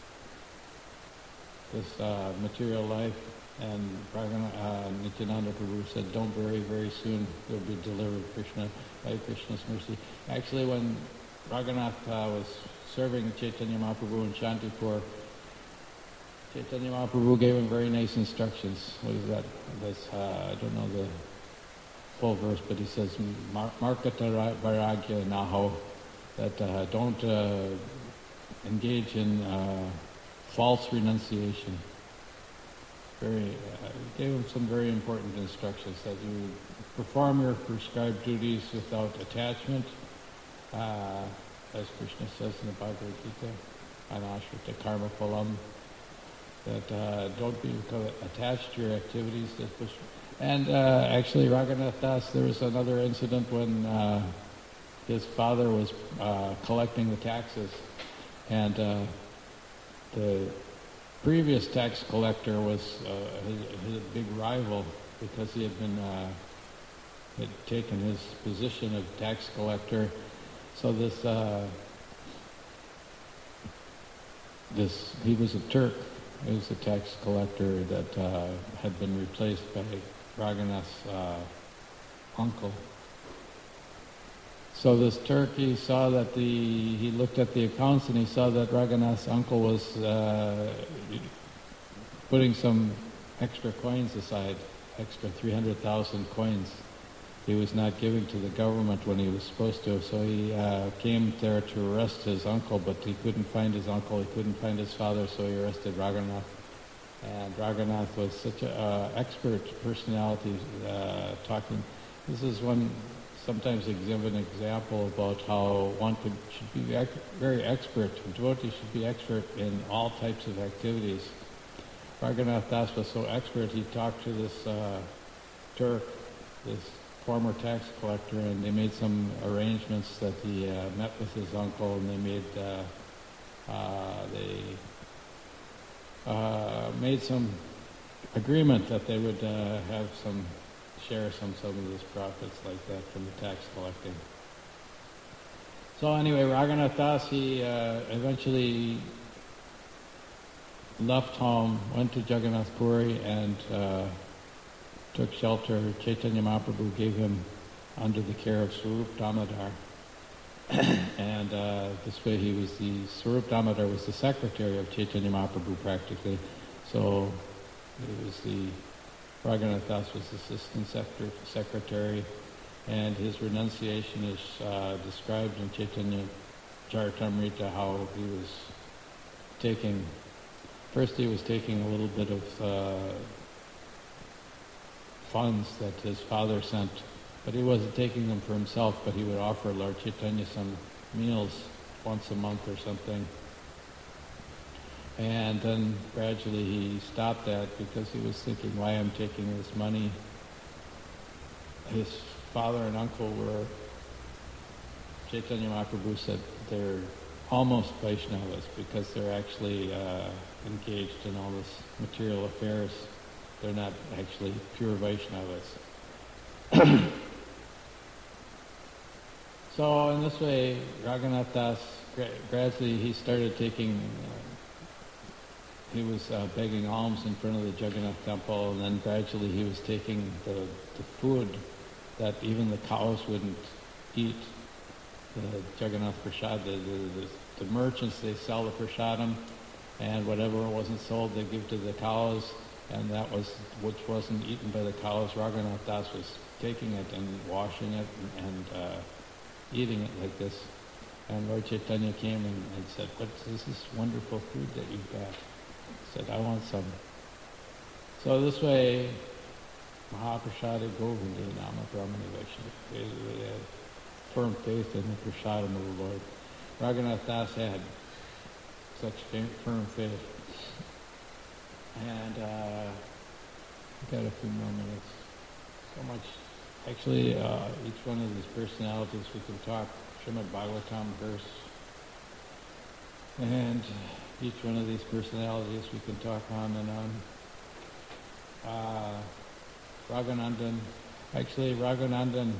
this uh, material life. And Raghunath, uh, Nityananda Prabhu said, don't worry, very soon you'll be delivered, Krishna, by Krishna's mercy. Actually, when Raghunath uh, was serving Chaitanya Mahaprabhu in Shantipur, Chaitanya Mahaprabhu gave him very nice instructions. What is that? That's, uh, I don't know the full verse, but he says, Markata Vairagya Naho, that uh, don't uh, engage in uh, false renunciation. Very, uh, gave him some very important instructions, that you perform your prescribed duties without attachment, uh, as Krishna says in the Bhagavad Gita, Anashrita Karma Phalam, that uh, don't be attached to your activities. And uh, actually, Raghunath Das, there was another incident when uh, his father was uh, collecting the taxes, and uh, the previous tax collector was uh, his, his big rival, because he had been uh, had taken his position of tax collector. So this uh, this he was a Turk. He was a tax collector that uh, had been replaced by Raghunath's uh, uncle. So this Turk, he saw that the, he looked at the accounts and he saw that Raghunath's uncle was uh, putting some extra coins aside, extra three hundred thousand coins. He was not giving to the government when he was supposed to, so he uh, came there to arrest his uncle, but he couldn't find his uncle, he couldn't find his father, so he arrested Raghunath. And Raghunath was such an uh, expert personality uh, talking. This is one, sometimes they give an example about how one could, should be ec- very expert, a devotee should be expert in all types of activities. Raghunath Das was so expert, he talked to this uh, Turk, this former tax collector, and they made some arrangements that he uh, met with his uncle, and they made uh, uh, they uh, made some agreement that they would uh, have some share some some of his profits like that from the tax collecting. So anyway, Raghunath Das, he uh, eventually left home, went to Jagannath Puri, and uh, took shelter. Chaitanya Mahaprabhu gave him under the care of Swarup Damodar. And uh, this way he was the, Swarup Damodar was the secretary of Chaitanya Mahaprabhu practically. So it was the, Raghunath Das was the assistant sector, secretary, and his renunciation is uh, described in Chaitanya Charitamrita, how he was taking, first he was taking a little bit of uh, funds that his father sent, but he wasn't taking them for himself, but he would offer Lord Chaitanya some meals once a month or something. And then gradually he stopped that because he was thinking, why I'm taking this money. His father and uncle were, Chaitanya Mahaprabhu said, they're almost Vaishnavas because they're actually uh, engaged in all this material affairs. They're not actually pure Vaishnavas. So in this way, Raghunath Das, gra- gradually he started taking, uh, he was uh, begging alms in front of the Jagannath temple, and then gradually he was taking the, the food that even the cows wouldn't eat, the Jagannath Prasad, the, the, the, the merchants, they sell the prasadam, and whatever wasn't sold they give to the cows, and that was, which wasn't eaten by the cows, Raghunath Das was taking it and washing it and, and uh, eating it like this. And Lord Chaitanya came and, and said, what is this wonderful food that you've got? He said, I want some. So this way, Mahaprasada Govinde Nama Brahmani Vaishnava. They, they had firm faith in the prasadam of the Lord. Raghunath Das had such firm faith. And uh, we've got a few more minutes. So much Actually, uh, each one of these personalities we can talk Srimad Bhagavatam verse, and each one of these personalities we can talk on and on. Uh, Raghuనంdan, actually Raghuనంdan,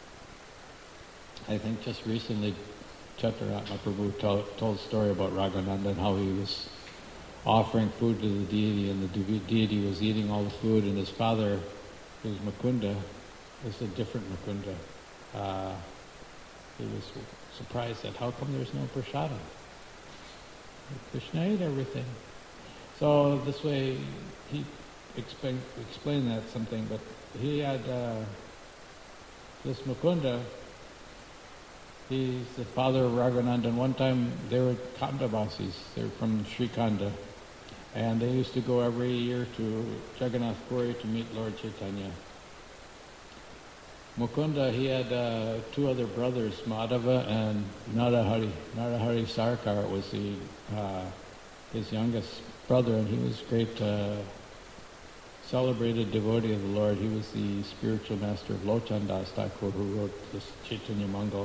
I think just recently Chaitanya Prabhu told, told a story about Raghuనంdan, how he was offering food to the deity, and the de- deity was eating all the food, and his father, who was Mukunda, was a different Mukunda. Uh, he was surprised at how come there's no prasada. Krishna ate everything. So this way he explain, explained that something, but he had uh, this Mukunda. He's the father of Raghuనంdan. One time they were Kandavasis, they were from Sri Khanda, and they used to go every year to Jagannath Puri to meet Lord Chaitanya. Mukunda, he had uh, two other brothers, Madhava and Narahari. Narahari Sarkar was the, uh, his youngest brother, and he was a great uh, celebrated devotee of the Lord. He was the spiritual master of Lochan Das Thakur, who wrote this Chaitanya Mangal.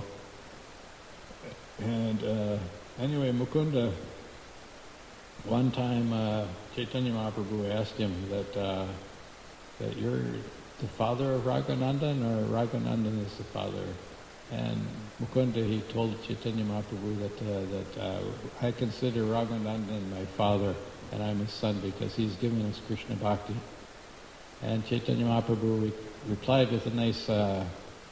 And uh, anyway, Mukunda, one time uh, Chaitanya Mahaprabhu asked him that uh, that you're the father of Raghuనంdan, or Raghuనంdan is the father. And Mukunda, he told Chaitanya Mahaprabhu that uh, that uh, I consider Raghuనంdan my father, and I'm his son because he's given us Krishna Bhakti. And Chaitanya Mahaprabhu re- replied with a nice, uh,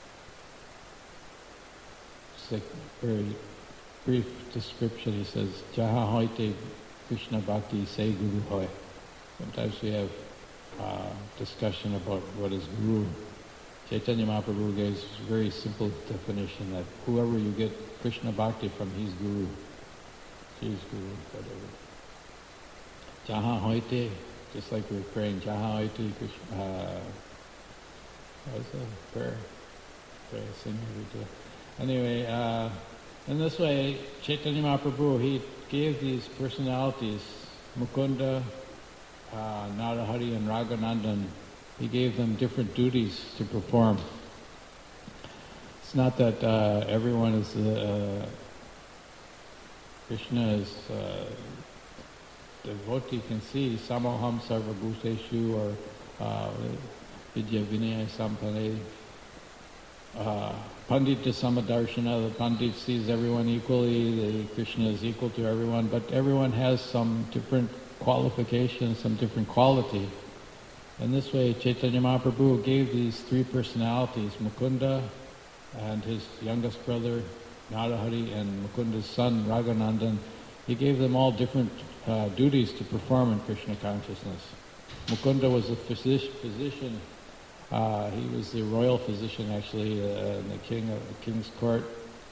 like very brief description. He says, Jaha hoite Krishna Bhakti se Guru hoy. Sometimes we have uh, discussion about what is Guru. Chaitanya Mahaprabhu gives a very simple definition that whoever you get Krishna Bhakti from, he's Guru. He's Guru, whatever. Jaha hoite, just like we're praying, Jaha hoite Krishna, uh, what was that prayer? Prayer, sing every day. Anyway, uh, in this way, Chaitanya Mahaprabhu, he gave these personalities, Mukunda, uh, Narahari and Raghuనంdan, he gave them different duties to perform. It's not that uh, everyone is, uh, Krishna is uh, devotee can see, Samoham Sarvabhuteshu, or uh, Vidya Vinaya Sampane, uh, Pandita Samadarshana, the Pandit sees everyone equally, the Krishna is equal to everyone, but everyone has some different qualifications, some different quality. In this way, Chaitanya Mahaprabhu gave these three personalities, Mukunda and his youngest brother, Narahari, and Mukunda's son, Raghuనంdan, he gave them all different uh, duties to perform in Krishna consciousness. Mukunda was a physic- physician. Uh, he was the royal physician, actually, uh, in the king of the king's court.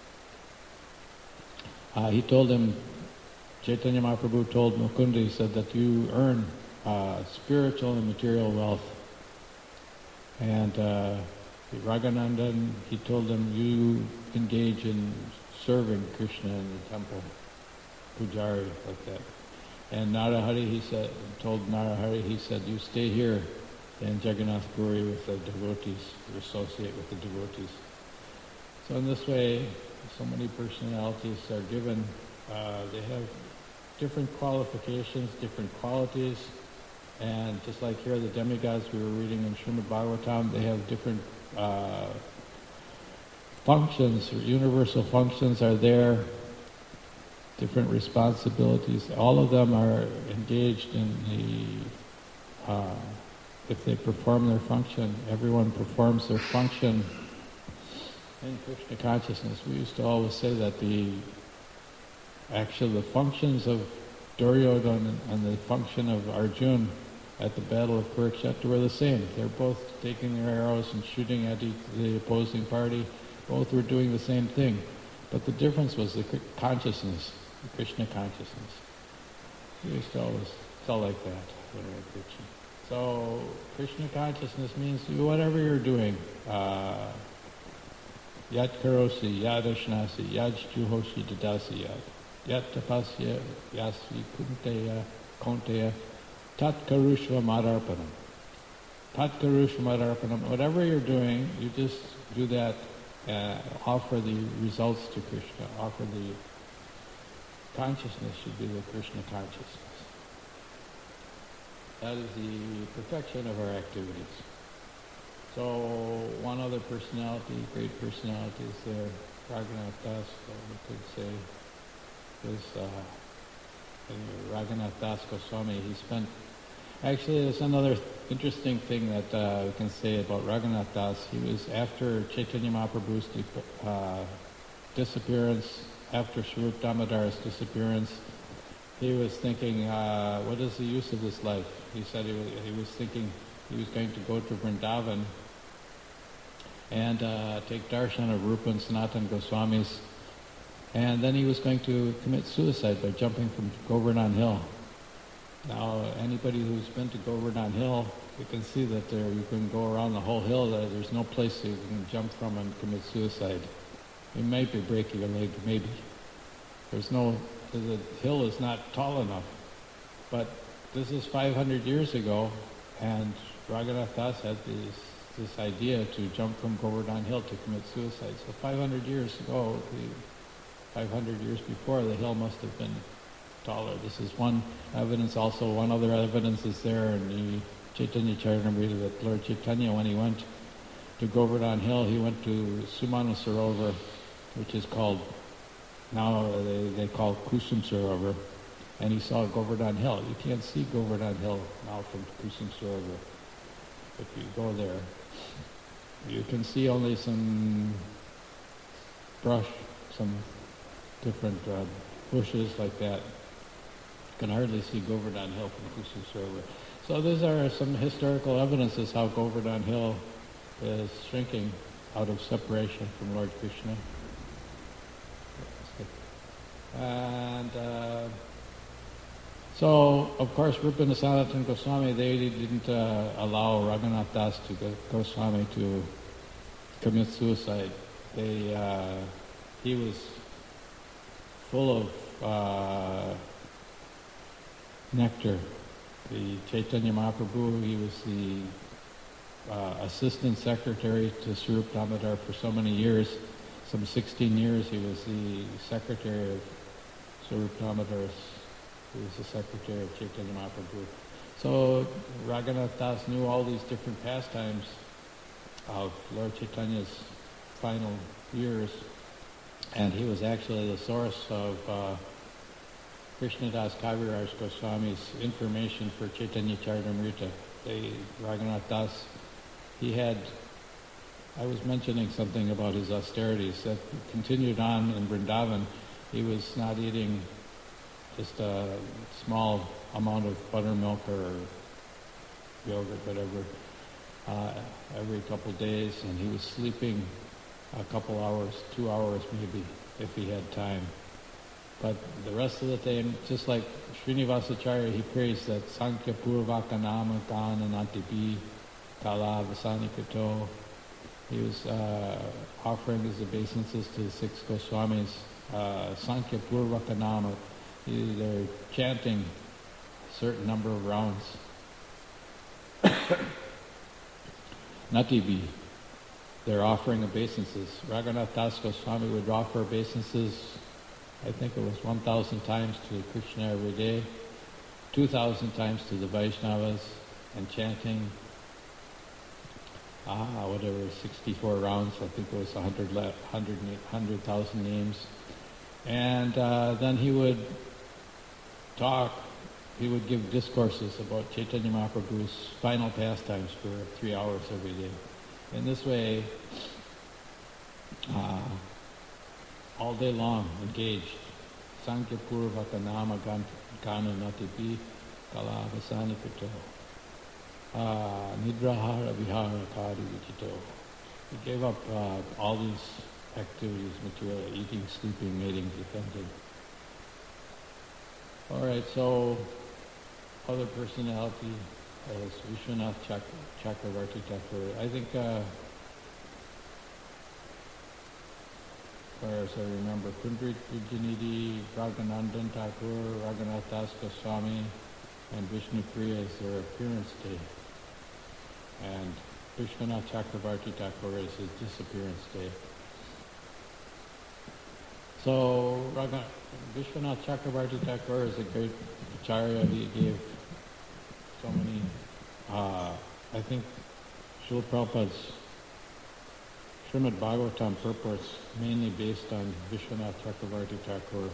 Uh, he told him, Chaitanya Mahaprabhu told Mukunda, he said that you earn uh, spiritual and material wealth. And uh, Raghuనంdan, he told him, you engage in serving Krishna in the temple, pujari, like that. And Narahari, he said, told Narahari, he said, you stay here in Jagannath Puri with the devotees, you associate with the devotees. So in this way, so many personalities are given, uh, they have different qualifications, different qualities, and just like here, the demigods we were reading in Srimad Bhagavatam, they have different uh, functions, universal functions are there, different responsibilities. All of them are engaged in the uh, if they perform their function, everyone performs their function in Krishna consciousness. We used to always say that the actually the functions of Duryodhana and the function of Arjuna at the Battle of Kurukshetra were the same. They're both taking their arrows and shooting at each, the opposing party. Both were doing the same thing. But the difference was the consciousness, the Krishna consciousness. We used to always tell like that when we were preaching. So, Krishna consciousness means do whatever you're doing. Uh, yat karosi, yad ashnasi, yad juhoshi dadasi yad, yat tapasya, yasvi kunteya, konteya, tat karushva madarpanam, Hatkaru Shmadarpanam, whatever you're doing, you just do that, uh, offer the results to Krishna, offer the consciousness should be the Krishna consciousness. That is the perfection of our activities. So one other personality, great personality is there, Raghunath Das, so we could say, is uh, Raghunath Das Goswami. He spent, actually there's another interesting thing that uh, we can say about Raghunath Das. He was, after Chaitanya Mahaprabhu's uh, disappearance, after Swarup Damodar's disappearance, he was thinking, uh, what is the use of this life? He said he was, he was thinking he was going to go to Vrindavan and uh, take darshan of Rupa and Sanatana Goswamis, and then he was going to commit suicide by jumping from Govardhan Hill. Now, anybody who's been to Govardhan Hill, you can see that there you can go around the whole hill. There, there's no place you can jump from and commit suicide. You might be breaking your leg, maybe. There's no, the hill is not tall enough. But this is five hundred years ago, and Raghunath Das had this, this idea to jump from Govardhan Hill to commit suicide. So five hundred years ago, the, five hundred years before, the hill must have been taller. This is one evidence. Also, one other evidence is there in the Chaitanya Charitamrita that Lord Chaitanya, when he went to Govardhan Hill, he went to Sumana Sarovar, which is called, now they, they call Kusum Sarovar, and he saw Govardhan Hill. You can't see Govardhan Hill now from Kusum Sarovar. If you go there, you can see only some brush, some different uh, bushes like that. You can hardly see Govardhan Hill from Kusum Sarovar. So these are some historical evidences how Govardhan Hill is shrinking out of separation from Lord Krishna. And uh, so, of course, Rupa and Sanatana Goswami, they didn't uh, allow Raghunath Das to go, Goswami to commit suicide. They, uh, he was full of uh, nectar. The Chaitanya Mahaprabhu, he was the uh, assistant secretary to Swarup Damodar for so many years. Some sixteen years he was the secretary of Swarup Damodar. He was the secretary of Chaitanya Mahaprabhu. So Raghunath Das knew all these different pastimes of Lord Chaitanya's final years, and he was actually the source of uh, Krishnadas Kaviraj Goswami's information for Chaitanya Charitamrita. They, Raghunath Das, he had, I was mentioning something about his austerities that continued on in Vrindavan. He was not eating just a small amount of buttermilk or yogurt, whatever, uh, every couple of days, and he was sleeping a couple hours, two hours maybe, if he had time. But the rest of the day, just like Srinivasacharya, he prays that Sankhya Purvaka Nama Gana Nantibi Kala Vasani Kato. He was uh, offering his obeisances to the six Goswamis, uh, Sankhya Purvaka Nama. They're chanting a certain number of rounds. Natibi, they're offering obeisances. Raghunath Das Goswami would offer obeisances, I think it was one thousand times to Krishna every day, two thousand times to the Vaishnavas, and chanting, ah, whatever, sixty-four rounds, I think it was one hundred thousand names. And uh, then he would talk, he would give discourses about Chaitanya Mahaprabhu's final pastimes for three hours every day. In this way, uh, all day long, engaged. Sankhya Purvaka Nama Gana Natibi Kala Vasani Pito. Nidrahara Vihara Kari Vichito. He gave up uh, all these activities, material, eating, sleeping, mating, defending. All right, so other personality is Vishwanath Chak- Chakravarti Thakur. I think, uh, as I remember, Kundrit Vijanidhi, Raghunandan Thakur, Raghunath Das Goswami, and Vishnu Priya is their appearance day. and Vishwanath Chakravarti Thakur is his disappearance day. So Raga, Vishwanath Chakravarti Thakur is a great acharya. He gave so many, uh, I think Srila Prabhupada's Srimad Bhagavatam purports mainly based on Vishwanath Chakravarti Thakur.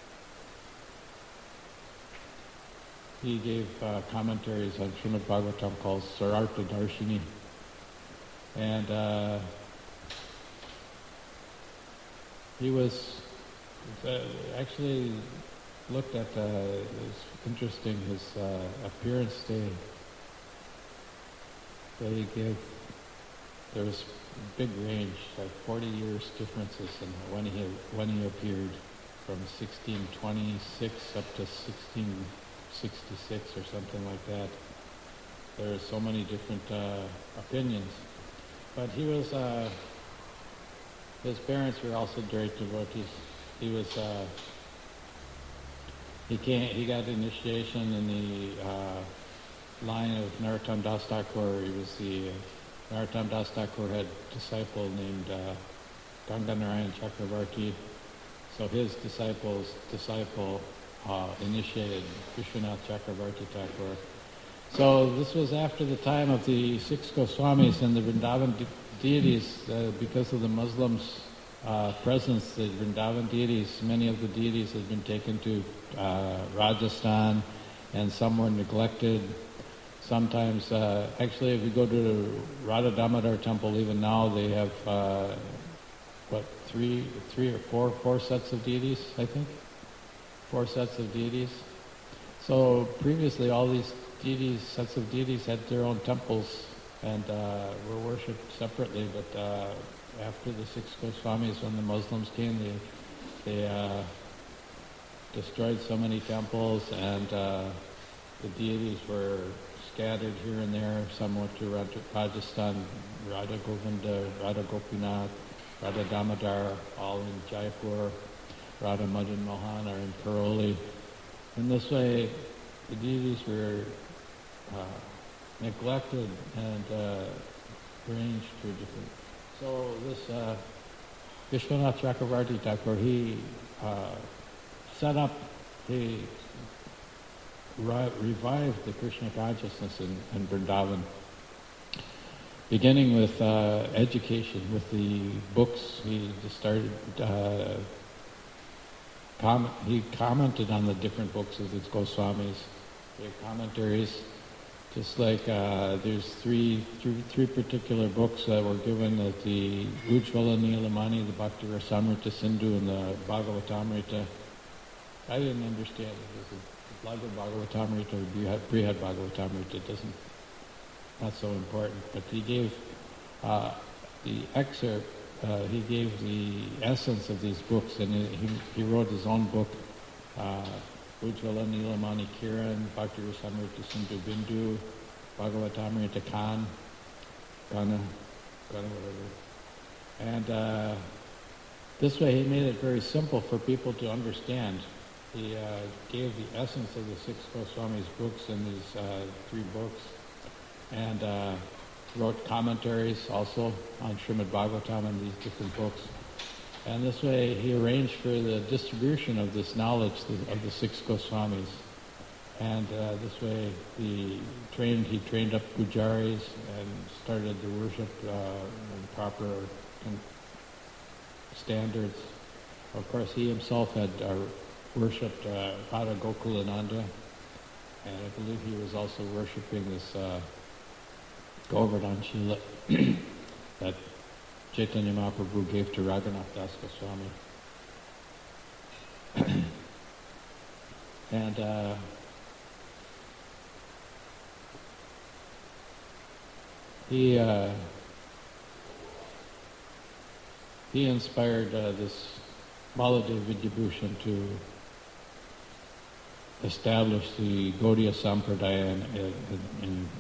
He gave uh, commentaries on Srimad Bhagavatam called Sarartha Darshini. And uh, he was uh, actually looked at, uh, it was interesting, his uh, appearance day that he gave. There was a big range, like forty years differences in when he when he appeared, from sixteen twenty-six up to sixteen sixty-six or something like that. There are so many different uh, opinions. But he was, uh, his parents were also great devotees. He was, uh, he came, he got initiation in the uh, line of Narottam Das Thakur. He was the, uh, Narottam Das Thakur had a disciple named uh, Ganga Narayan Chakravarti. So his disciple's disciple uh, initiated Vishwanath Chakravarti Thakur. So this was after the time of the six Goswamis and the Vrindavan de- deities. Uh, because of the Muslims' uh, presence, the Vrindavan deities, many of the deities had been taken to uh, Rajasthan, and some were neglected. Sometimes, uh, actually, if you go to the Radha Damodar temple, even now they have uh, what three, three or four, four sets of deities, I think, four sets of deities. So previously, all these deities, sets of deities, had their own temples and uh, were worshipped separately. But uh, after the six Goswamis, when the Muslims came, they they uh, destroyed so many temples, and uh, the deities were scattered here and there. Some went to Rajasthan, Radha Govinda, Radha Gopinath, Radha Damodar, all in Jaipur. Radha Madan Mohan are in Karoli. In this way, the deities were uh, neglected and uh, arranged for different. So this uh, Vishwanath Chakravarti Thakur, he uh, set up, he re- revived the Krishna consciousness in, in Vrindavan, beginning with uh, education, with the books. He just started. Uh, com- he commented on the different books of the Goswamis. He had commentaries. Just like uh, there's three, three three particular books that were given at the Ujjvala Nilamani, the Bhakti Rasamrita Sindhu, and the Bhagavatamrita. I didn't understand it. It was the Bhagavatamrita or Brihad Bhagavatamrita. It doesn't, not so important. But he gave uh, the excerpt, uh, he gave the essence of these books, and he, he wrote his own book, uh, Ujjvala Nilamani Kiran, Bhakti Rasamrita Sindhu Bindu, Bhagavatamrita Khan, Gana, Gana, whatever. And uh, this way he made it very simple for people to understand. He uh, gave the essence of the six Goswamis' books in these uh, three books, and uh, wrote commentaries also on Srimad Bhagavatam and these different books. And this way he arranged for the distribution of this knowledge of the six Goswamis. And uh, this way he trained, he trained up Pujaris and started to worship uh, in proper con- standards. Of course, he himself had uh, worshipped uh, Radha Gokulananda, and I believe he was also worshiping this uh, Govardhan Shila that Chaitanya Mahaprabhu gave to Raghunath Das Goswami. and uh, he uh, he inspired uh, this Baladev Vidyabhushan to establish the Gaudiya Sampradaya and, and, and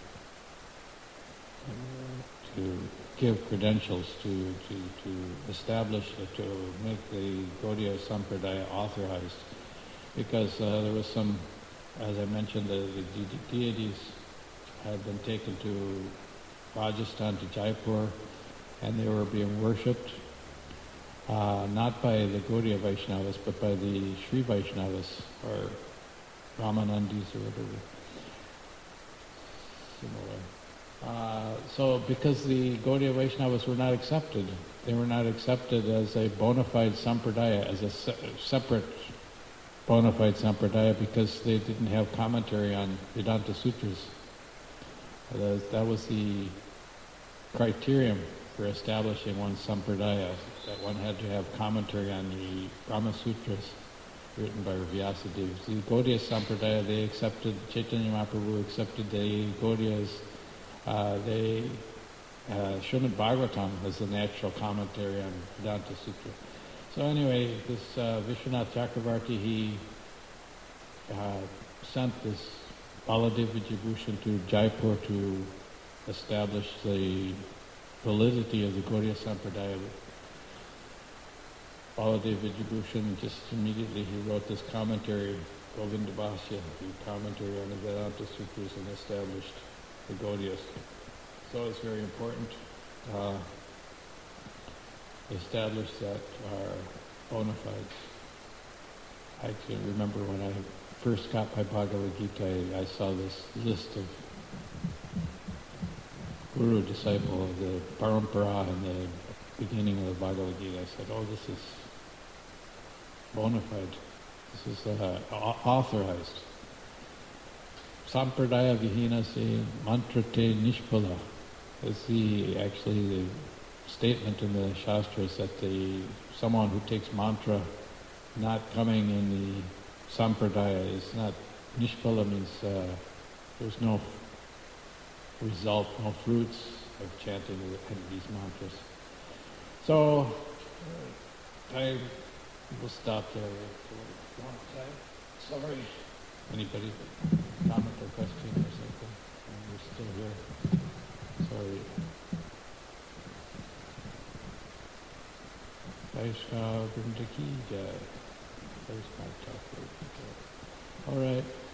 to give credentials to, to, to establish, uh, to make the Gaudiya Sampradaya authorized, because uh, there was some, as I mentioned, the, the de- deities had been taken to Rajasthan to Jaipur, and they were being worshipped, uh, not by the Gaudiya Vaishnavas, but by the Sri Vaishnavas, or Ramanandis, or whatever. Similar. Uh, so because the Gaudiya Vaishnavas were not accepted, they were not accepted as a bona fide sampradaya, as a se- separate bona fide sampradaya, because they didn't have commentary on Vedanta Sutras. Uh, that was the criterion for establishing one sampradaya, that one had to have commentary on the Brahma Sutras written by Vyasadeva. The Gaudiya Sampradaya, they accepted, Chaitanya Mahaprabhu accepted the Gaudiyas. Uh, they, uh, Srimad Bhagavatam was the natural commentary on Vedanta Sutra. So anyway, this uh, Vishwanath Chakravarti, he uh, sent this Baladev Vijayabhushan to Jaipur to establish the validity of the Gaudiya Sampradaya. Baladev Vijayabhushan, just immediately he wrote this commentary, Govinda Bhashya, the commentary on the Vedanta Sutras, and established the Gaudiyas. So it's very important uh, to establish that our bona fides. I can remember when I first got my Bhagavad Gita, I, I saw this list of Guru disciple of the Parampara in the beginning of the Bhagavad Gita. I said, oh, this is bona fide. This is uh, authorized. Sampradaya vihina se mantrate nishpala is the actually the statement in the Shastras that the someone who takes mantra not coming in the sampradaya is not nishpala, means uh, there's no result, no fruits of chanting these mantras. So uh, I will stop there for a long time. Sorry. Anybody comment or question or something? We're still here. Sorry. Vaishnav Vrinda ki jai. Vaishnav Thakur. All right.